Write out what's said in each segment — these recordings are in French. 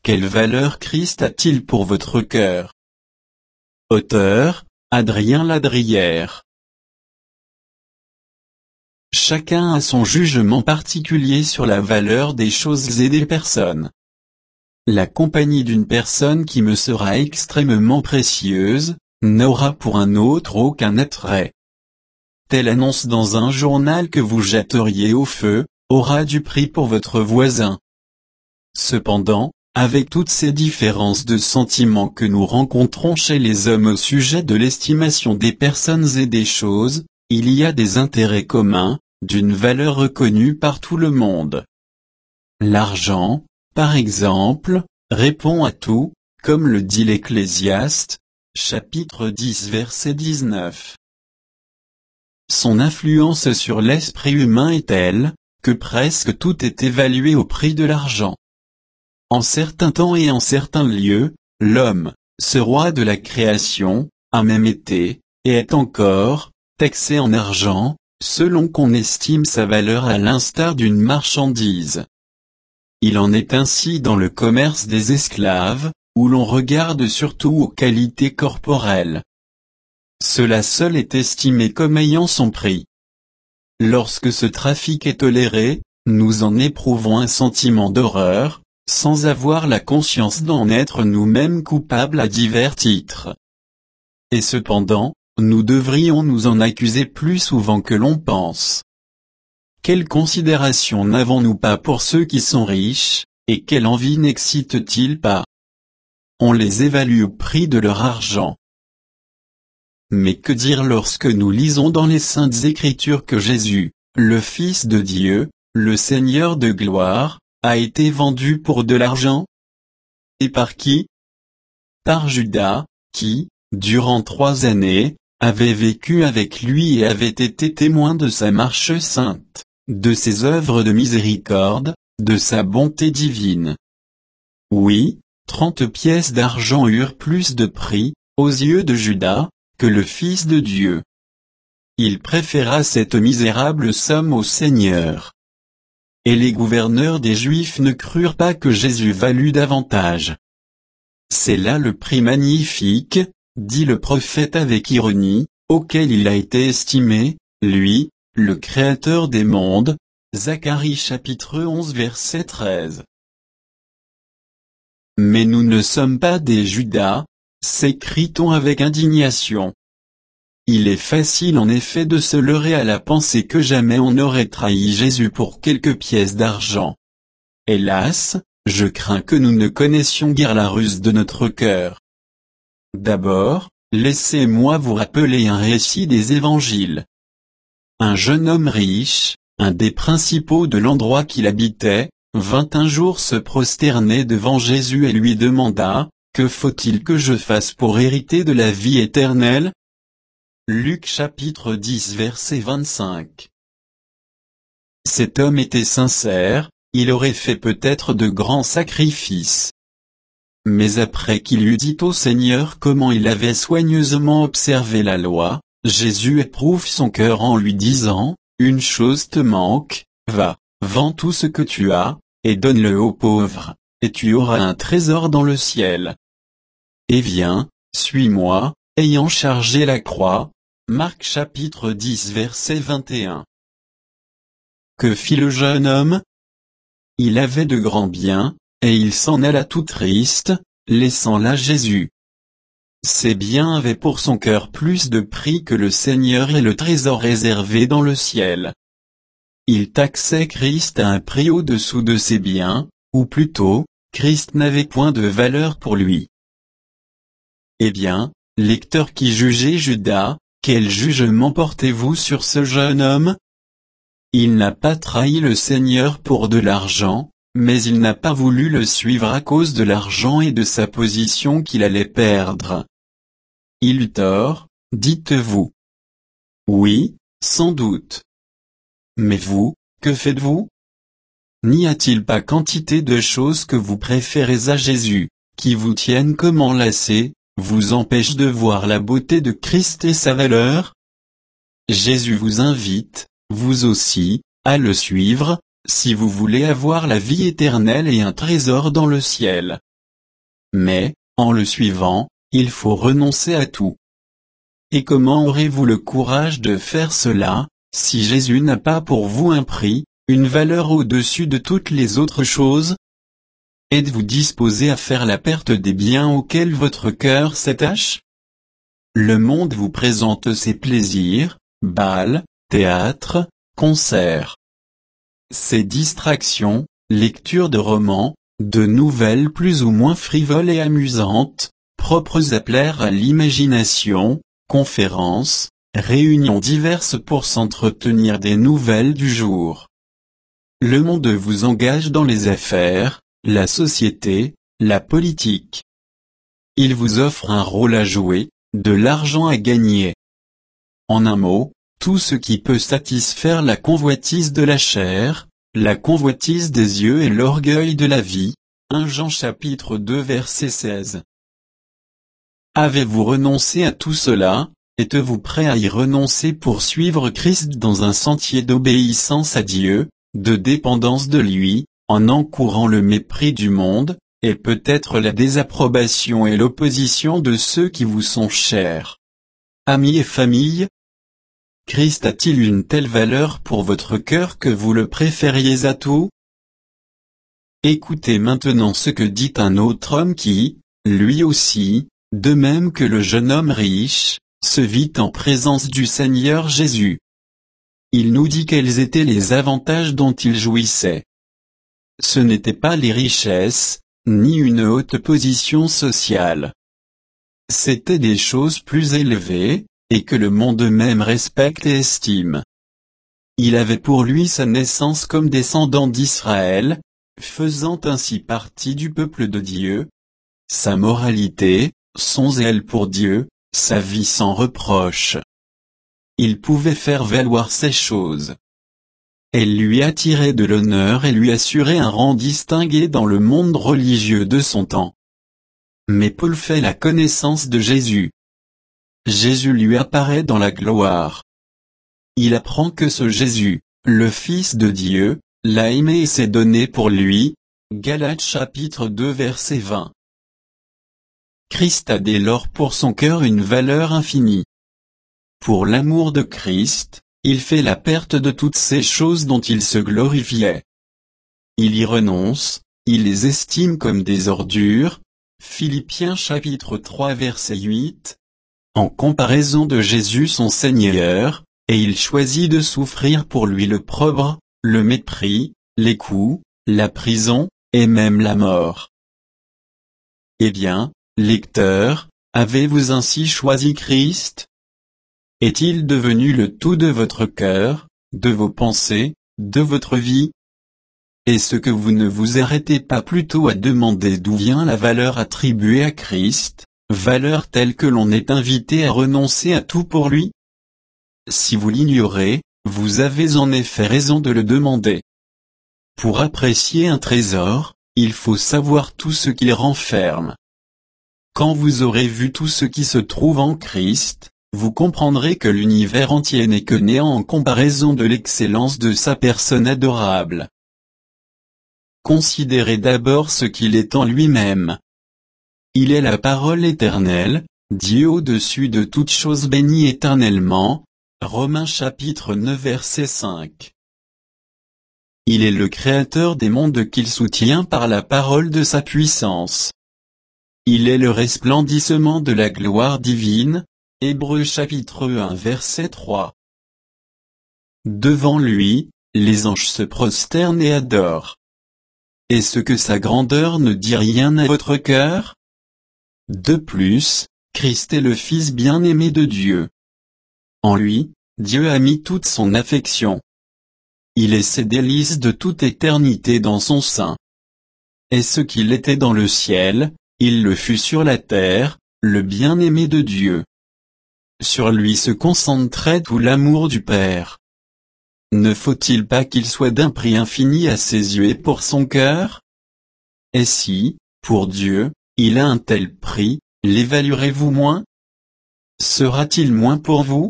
quelle valeur Christ a-t-il pour votre cœur? Auteur, Adrien Ladrière. Chacun a son jugement particulier sur la valeur des choses et des personnes. La compagnie d'une personne qui me sera extrêmement précieuse, n'aura pour un autre aucun attrait. Telle annonce dans un journal que vous jetteriez au feu, aura du prix pour votre voisin. Cependant, avec toutes ces différences de sentiments que nous rencontrons chez les hommes au sujet de l'estimation des personnes et des choses, il y a des intérêts communs, d'une valeur reconnue par tout le monde. L'argent, par exemple, répond à tout, comme le dit l'Ecclésiaste, chapitre 10 verset 19. Son influence sur l'esprit humain est telle, que presque tout est évalué au prix de l'argent. En certains temps et en certains lieux, l'homme, ce roi de la création, a même été, et est encore, taxé en argent, selon qu'on estime sa valeur à l'instar d'une marchandise. Il en est ainsi dans le commerce des esclaves, où l'on regarde surtout aux qualités corporelles. Cela seul est estimé comme ayant son prix. Lorsque ce trafic est toléré, nous en éprouvons un sentiment d'horreur, sans avoir la conscience d'en être nous-mêmes coupables à divers titres. Et cependant, nous devrions nous en accuser plus souvent que l'on pense. Quelle considération n'avons-nous pas pour ceux qui sont riches, et quelle envie n'excite-t-il pas? On les évalue au prix de leur argent. Mais que dire lorsque nous lisons dans les Saintes Écritures que Jésus, le Fils de Dieu, le Seigneur de gloire, a été vendu pour de l'argent? Et par qui? Par Judas, qui, durant 3 années, avait vécu avec lui et avait été témoin de sa marche sainte, de ses œuvres de miséricorde, de sa bonté divine. Oui, 30 pièces d'argent eurent plus de prix, aux yeux de Judas, que le Fils de Dieu. Il préféra cette misérable somme au Seigneur. Et les gouverneurs des Juifs ne crurent pas que Jésus valût davantage. C'est là le prix magnifique, dit le prophète avec ironie, auquel il a été estimé, lui, le Créateur des mondes. Zacharie chapitre 11 verset 13. Mais nous ne sommes pas des Judas, s'écrie-t-on avec indignation. Il est facile en effet de se leurrer à la pensée que jamais on n'aurait trahi Jésus pour quelques pièces d'argent. Hélas, je crains que nous ne connaissions guère la ruse de notre cœur. D'abord, laissez-moi vous rappeler un récit des évangiles. Un jeune homme riche, un des principaux de l'endroit qu'il habitait, vint un jour se prosterner devant Jésus et lui demanda, « Que faut-il que je fasse pour hériter de la vie éternelle ?» Luc chapitre 10 verset 25. Cet homme était sincère, il aurait fait peut-être de grands sacrifices. Mais après qu'il eut dit au Seigneur comment il avait soigneusement observé la loi, Jésus éprouve son cœur en lui disant, « Une chose te manque, va, vends tout ce que tu as, et donne-le aux pauvres, et tu auras un trésor dans le ciel. Et viens, suis-moi, ayant chargé la croix. » Marc chapitre 10 verset 21. Que fit le jeune homme? Il avait de grands biens, et il s'en alla tout triste, laissant là Jésus. Ses biens avaient pour son cœur plus de prix que le Seigneur et le trésor réservé dans le ciel. Il taxait Christ à un prix au-dessous de ses biens, ou plutôt, Christ n'avait point de valeur pour lui. Eh bien, lecteurs qui jugez Judas, quel jugement portez-vous sur ce jeune homme? Il n'a pas trahi le Seigneur pour de l'argent, mais il n'a pas voulu le suivre à cause de l'argent et de sa position qu'il allait perdre. Il eut tort, dites-vous. Oui, sans doute. Mais vous, que faites-vous? N'y a-t-il pas quantité de choses que vous préférez à Jésus, qui vous tiennent comme enlacés, vous empêchent de voir la beauté de Christ et sa valeur? Jésus vous invite, vous aussi, à le suivre, si vous voulez avoir la vie éternelle et un trésor dans le ciel. mais, en le suivant, il faut renoncer à tout. Et comment aurez-vous le courage de faire cela, si Jésus n'a pas pour vous un prix, une valeur au-dessus de toutes les autres choses? Êtes-vous disposé à faire la perte des biens auxquels votre cœur s'attache? Le monde vous présente ses plaisirs, bals, théâtres, concerts. Ses distractions, lecture de romans, de nouvelles plus ou moins frivoles et amusantes, propres à plaire à l'imagination, conférences, réunions diverses pour s'entretenir des nouvelles du jour. Le monde vous engage dans les affaires, la société, la politique. Il vous offre un rôle à jouer, de l'argent à gagner. En un mot, tout ce qui peut satisfaire la convoitise de la chair, la convoitise des yeux et l'orgueil de la vie. 1 Jean chapitre 2 verset 16. Avez-vous renoncé à tout cela? Êtes-vous prêt à y renoncer pour suivre Christ dans un sentier d'obéissance à Dieu, de dépendance de lui, en encourant le mépris du monde, et peut-être la désapprobation et l'opposition de ceux qui vous sont chers? Amis et famille, Christ a-t-il une telle valeur pour votre cœur que vous le préfériez à tout? Écoutez maintenant ce que dit un autre homme qui, lui aussi, de même que le jeune homme riche, se vit en présence du Seigneur Jésus. Il nous dit quels étaient les avantages dont il jouissait. Ce n'étaient pas les richesses, ni une haute position sociale. C'étaient des choses plus élevées, et que le monde même respecte et estime. Il avait pour lui sa naissance comme descendant d'Israël, faisant ainsi partie du peuple de Dieu, sa moralité, son zèle pour Dieu, sa vie sans reproche. Il pouvait faire valoir ces choses. Elles lui attiraient de l'honneur et lui assuraient un rang distingué dans le monde religieux de son temps. Mais Paul fait la connaissance de Jésus. Jésus lui apparaît dans la gloire. Il apprend que ce Jésus, le Fils de Dieu, l'a aimé et s'est donné pour lui. Galates chapitre 2 verset 20. Christ a dès lors pour son cœur une valeur infinie. Pour l'amour de Christ, il fait la perte de toutes ces choses dont il se glorifiait. Il y renonce, il les estime comme des ordures. Philippiens chapitre 3 verset 8. En comparaison de Jésus son Seigneur, et il choisit de souffrir pour lui l'opprobre, le mépris, les coups, la prison, et même la mort. Eh bien, lecteurs, avez-vous ainsi choisi Christ? Est-il devenu le tout de votre cœur, de vos pensées, de votre vie? Est-ce que vous ne vous arrêtez pas plutôt à demander d'où vient la valeur attribuée à Christ, valeur telle que l'on est invité à renoncer à tout pour lui? Si vous l'ignorez, vous avez en effet raison de le demander. Pour apprécier un trésor, il faut savoir tout ce qu'il renferme. Quand vous aurez vu tout ce qui se trouve en Christ, vous comprendrez que l'univers entier n'est que néant en comparaison de l'excellence de sa personne adorable. Considérez d'abord ce qu'il est en lui-même. Il est la parole éternelle, Dieu au-dessus de toute chose béni éternellement. Romains chapitre 9 verset 5. Il est le créateur des mondes qu'il soutient par la parole de sa puissance. Il est le resplendissement de la gloire divine. Hébreux chapitre 1 verset 3. Devant lui, les anges se prosternent et adorent. Est-ce que sa grandeur ne dit rien à votre cœur? De plus, Christ est le Fils bien-aimé de Dieu. En lui, Dieu a mis toute son affection. Il est ses délices de toute éternité dans son sein. Et ce qu'il était dans le ciel, il le fut sur la terre, le bien-aimé de Dieu. Sur lui se concentrait tout l'amour du Père. Ne faut-il pas qu'il soit d'un prix infini à ses yeux et pour son cœur? Et si, pour Dieu, il a un tel prix, l'évaluerez-vous moins? Sera-t-il moins pour vous?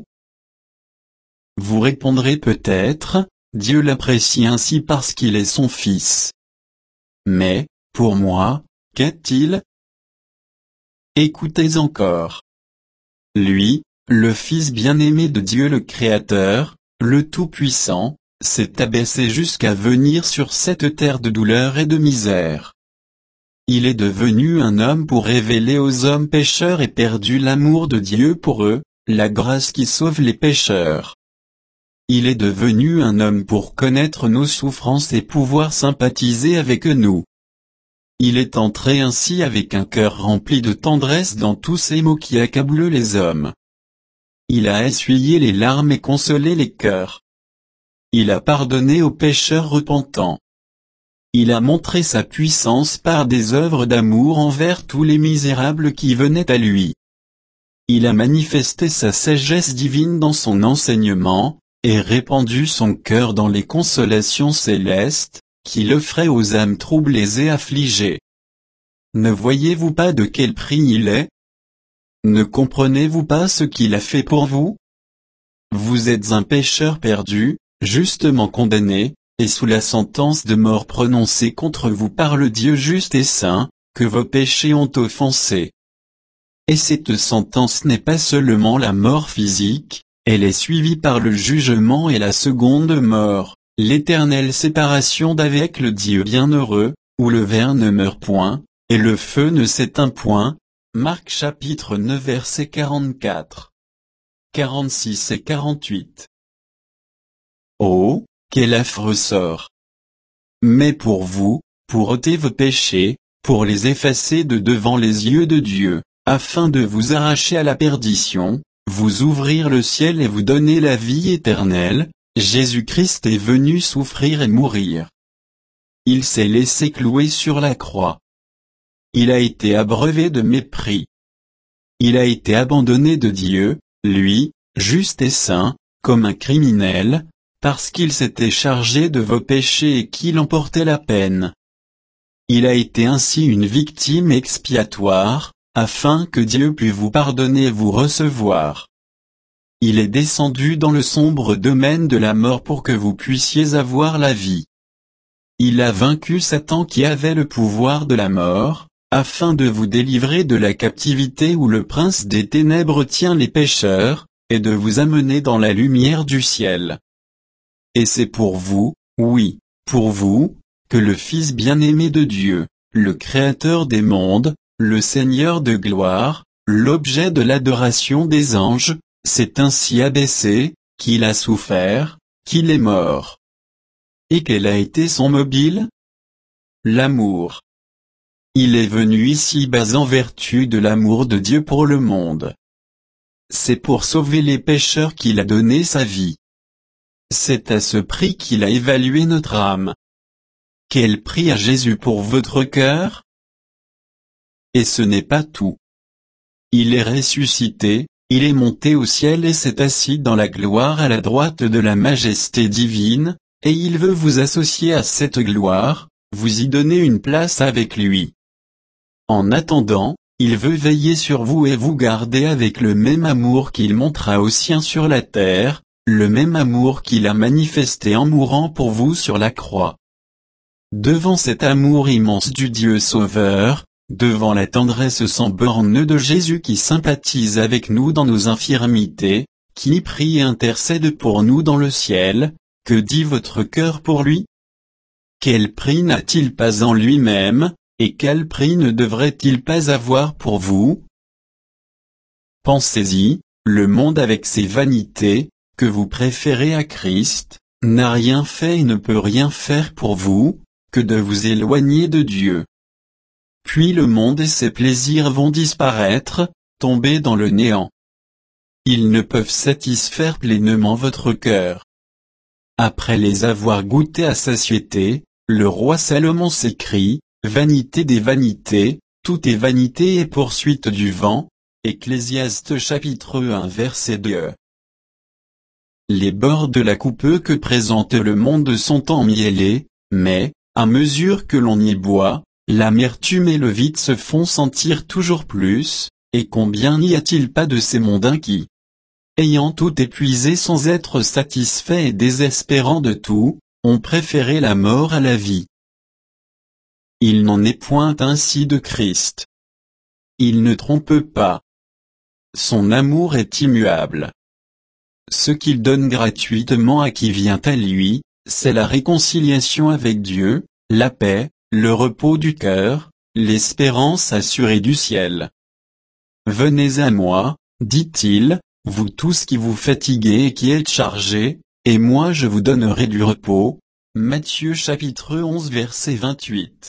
Vous répondrez peut-être, Dieu l'apprécie ainsi parce qu'il est son Fils. Mais, pour moi, qu'est-il? écoutez encore. Lui, le Fils bien-aimé de Dieu le Créateur, le Tout-Puissant, s'est abaissé jusqu'à venir sur cette terre de douleur et de misère. Il est devenu un homme pour révéler aux hommes pécheurs et perdus l'amour de Dieu pour eux, la grâce qui sauve les pécheurs. Il est devenu un homme pour connaître nos souffrances et pouvoir sympathiser avec nous. Il est entré ainsi avec un cœur rempli de tendresse dans tous ces maux qui accablent les hommes. Il a essuyé les larmes et consolé les cœurs. Il a pardonné aux pécheurs repentants. Il a montré sa puissance par des œuvres d'amour envers tous les misérables qui venaient à lui. Il a manifesté sa sagesse divine dans son enseignement, et répandu son cœur dans les consolations célestes, qu'il offrait aux âmes troublées et affligées. Ne voyez-vous pas de quel prix il est? Ne comprenez-vous pas ce qu'il a fait pour vous? Vous êtes un pécheur perdu, justement condamné, et sous la sentence de mort prononcée contre vous par le Dieu juste et saint, que vos péchés ont offensé. Et cette sentence n'est pas seulement la mort physique, elle est suivie par le jugement et la seconde mort, l'éternelle séparation d'avec le Dieu bienheureux, où le ver ne meurt point, et le feu ne s'éteint point. Marc chapitre 9 versets 44, 46 et 48. Oh, quel affreux sort! Mais pour vous, pour ôter vos péchés, pour les effacer de devant les yeux de Dieu, afin de vous arracher à la perdition, vous ouvrir le ciel et vous donner la vie éternelle, Jésus-Christ est venu souffrir et mourir. Il s'est laissé clouer sur la croix. Il a été abreuvé de mépris. Il a été abandonné de Dieu, lui, juste et saint, comme un criminel, parce qu'il s'était chargé de vos péchés et qu'il en portait la peine. Il a été ainsi une victime expiatoire, afin que Dieu pût vous pardonner et vous recevoir. Il est descendu dans le sombre domaine de la mort pour que vous puissiez avoir la vie. Il a vaincu Satan qui avait le pouvoir de la mort, afin de vous délivrer de la captivité où le prince des ténèbres tient les pécheurs, et de vous amener dans la lumière du ciel. Et c'est pour vous, oui, pour vous, que le Fils bien-aimé de Dieu, le Créateur des mondes, le Seigneur de gloire, l'objet de l'adoration des anges, s'est ainsi abaissé, qu'il a souffert, qu'il est mort. Et quel a été son mobile? L'amour. Il est venu ici-bas en vertu de l'amour de Dieu pour le monde. C'est pour sauver les pécheurs qu'il a donné sa vie. C'est à ce prix qu'il a évalué notre âme. Quel prix a Jésus pour votre cœur? Et ce n'est pas tout. Il est ressuscité, il est monté au ciel et s'est assis dans la gloire à la droite de la majesté divine, et il veut vous associer à cette gloire, vous y donner une place avec lui. En attendant, il veut veiller sur vous et vous garder avec le même amour qu'il montra aux siens sur la terre, le même amour qu'il a manifesté en mourant pour vous sur la croix. Devant cet amour immense du Dieu Sauveur, devant la tendresse sans borne de Jésus qui sympathise avec nous dans nos infirmités, qui prie et intercède pour nous dans le ciel, que dit votre cœur pour lui? Quel prix n'a-t-il pas en lui-même, et quel prix ne devrait-il pas avoir pour vous? Pensez-y, le monde avec ses vanités, que vous préférez à Christ, n'a rien fait et ne peut rien faire pour vous, que de vous éloigner de Dieu. Puis le monde et ses plaisirs vont disparaître, tomber dans le néant. Ils ne peuvent satisfaire pleinement votre cœur. Après les avoir goûtés à satiété, le roi Salomon s'écrie, « Vanité des vanités, tout est vanité et poursuite du vent » Ecclésiaste chapitre 1 verset 2. Les bords de la coupe que présente le monde sont emmiellés, mais, à mesure que l'on y boit, l'amertume et le vide se font sentir toujours plus, et combien n'y a-t-il pas de ces mondains qui, ayant tout épuisé sans être satisfaits et désespérant de tout, ont préféré la mort à la vie. Il n'en est point ainsi de Christ. il ne trompe pas. Son amour est immuable. Ce qu'il donne gratuitement à qui vient à lui, c'est la réconciliation avec Dieu, la paix, le repos du cœur, l'espérance assurée du ciel. Venez à moi, dit-il, vous tous qui vous fatiguez et qui êtes chargés, et moi je vous donnerai du repos. Matthieu chapitre 11 verset 28.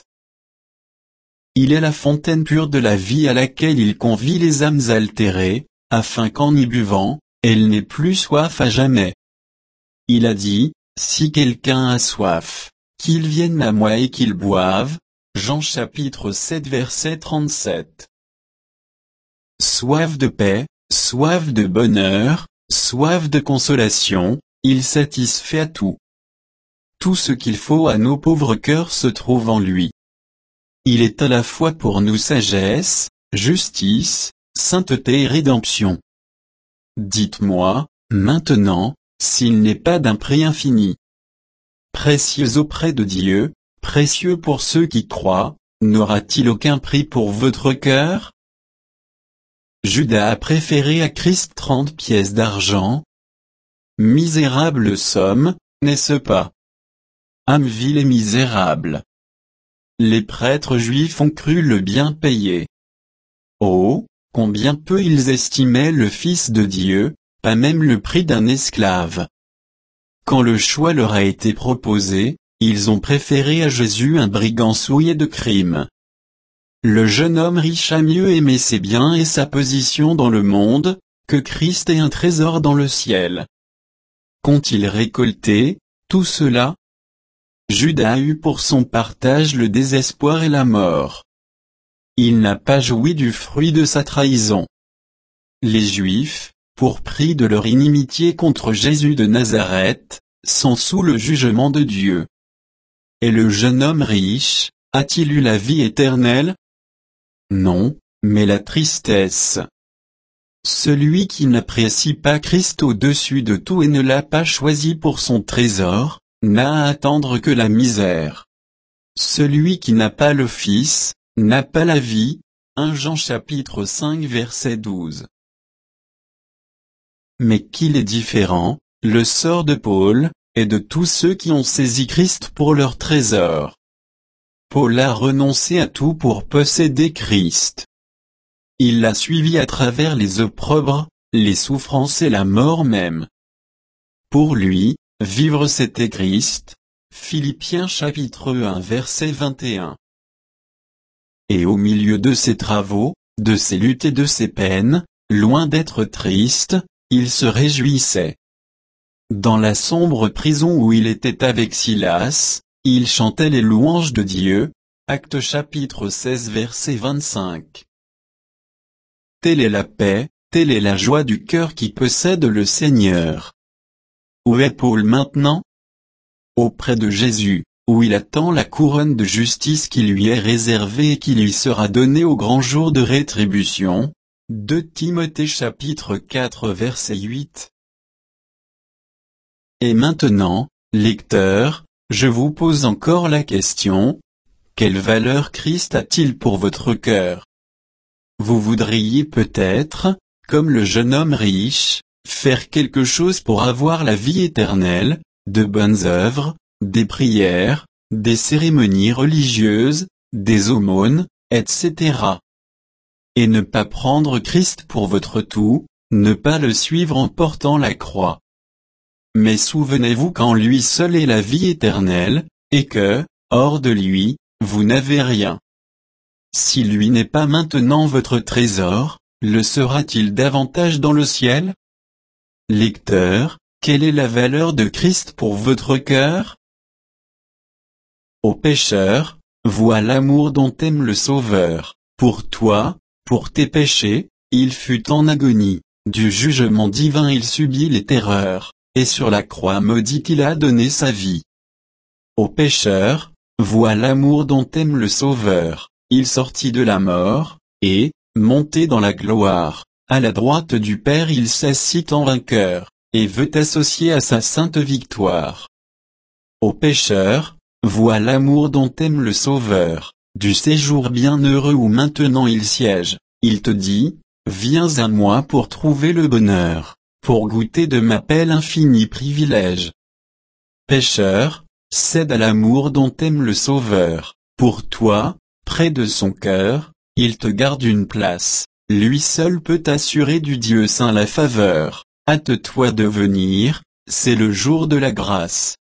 Il est la fontaine pure de la vie à laquelle il convie les âmes altérées, afin qu'en y buvant, elles n'aient plus soif à jamais. Il a dit, si quelqu'un a soif, qu'il vienne à moi et qu'il boive. Jean chapitre 7 verset 37. Soif de paix, soif de bonheur, soif de consolation, il satisfait à tout. Tout ce qu'il faut à nos pauvres cœurs se trouve en lui. Il est à la fois pour nous sagesse, justice, sainteté et rédemption. Dites-moi, maintenant, s'il n'est pas d'un prix infini. Précieux auprès de Dieu, précieux pour ceux qui croient, n'aura-t-il aucun prix pour votre cœur? Judas a préféré à Christ 30 pièces d'argent. Misérable somme, n'est-ce pas? Âme vile et misérable. Les prêtres juifs ont cru le bien payer. Oh, combien peu ils estimaient le Fils de Dieu, pas même le prix d'un esclave. Quand le choix leur a été proposé, ils ont préféré à Jésus un brigand souillé de crimes. Le jeune homme riche a mieux aimé ses biens et sa position dans le monde, que Christ et un trésor dans le ciel. Qu'ont-ils récolté, tout cela? Judas a eu pour son partage le désespoir et la mort. Il n'a pas joui du fruit de sa trahison. Les Juifs, pour prix de leur inimitié contre Jésus de Nazareth, sont sous le jugement de Dieu. Et le jeune homme riche, a-t-il eu la vie éternelle? Non, mais la tristesse. Celui qui n'apprécie pas Christ au-dessus de tout et ne l'a pas choisi pour son trésor, n'a à attendre que la misère. Celui qui n'a pas le Fils, n'a pas la vie. 1 Jean chapitre 5 verset 12. Mais qu'il est différent, le sort de Paul, et de tous ceux qui ont saisi Christ pour leur trésor. Paul a renoncé à tout pour posséder Christ. Il l'a suivi à travers les opprobres, les souffrances et la mort même. Pour lui, vivre c'était Christ. Philippiens chapitre 1 verset 21. Et au milieu de ses travaux, de ses luttes et de ses peines, loin d'être triste, il se réjouissait. Dans la sombre prison où il était avec Silas, il chantait les louanges de Dieu. Actes chapitre 16 verset 25. Telle est la paix, telle est la joie du cœur qui possède le Seigneur. Où est Paul maintenant? Auprès de Jésus, où il attend la couronne de justice qui lui est réservée et qui lui sera donnée au grand jour de rétribution. 2 Timothée chapitre 4 verset 8. Et maintenant, lecteurs, je vous pose encore la question, quelle valeur Christ a-t-il pour votre cœur? Vous voudriez peut-être, comme le jeune homme riche, faire quelque chose pour avoir la vie éternelle, de bonnes œuvres, des prières, des cérémonies religieuses, des aumônes, etc. Et ne pas prendre Christ pour votre tout, ne pas le suivre en portant la croix. Mais souvenez-vous qu'en lui seul est la vie éternelle, et que, hors de lui, vous n'avez rien. Si lui n'est pas maintenant votre trésor, le sera-t-il davantage dans le ciel? Lecteur, quelle est la valeur de Christ pour votre cœur? Ô pécheur, vois l'amour dont aime le Sauveur, pour toi, pour tes péchés, il fut en agonie, du jugement divin il subit les terreurs, et sur la croix maudite il a donné sa vie. Ô pécheur, vois l'amour dont aime le Sauveur, il sortit de la mort, et, monté dans la gloire, à la droite du Père il s'assit en vainqueur, et veut associer à sa sainte victoire. Ô pécheur, vois l'amour dont aime le Sauveur, du séjour bienheureux où maintenant il siège, Il te dit, viens à moi pour trouver le bonheur, pour goûter de ma paix l'infini privilège. Pécheur, cède à l'amour dont t'aime le Sauveur, pour toi, près de son cœur, il te garde une place, lui seul peut assurer du Dieu saint la faveur, hâte-toi de venir, c'est le jour de la grâce.